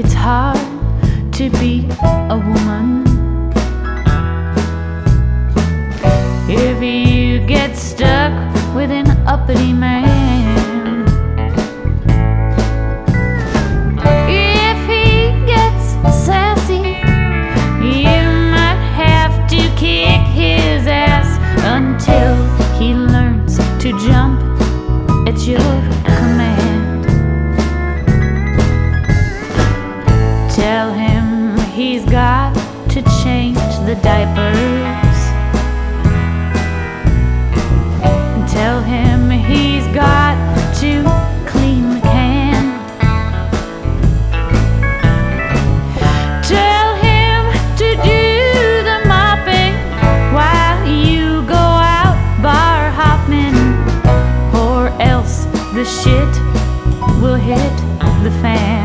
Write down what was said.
it's hard to be a woman. If you get stuck with an uppity man, if he gets sassy, you might have to kick his ass until he learns to jump at your command. Tell him he's got to change the diapers. Tell him he's got to clean the can. Tell him to do the mopping while you go out bar hopping, or else the shit will hit the fan.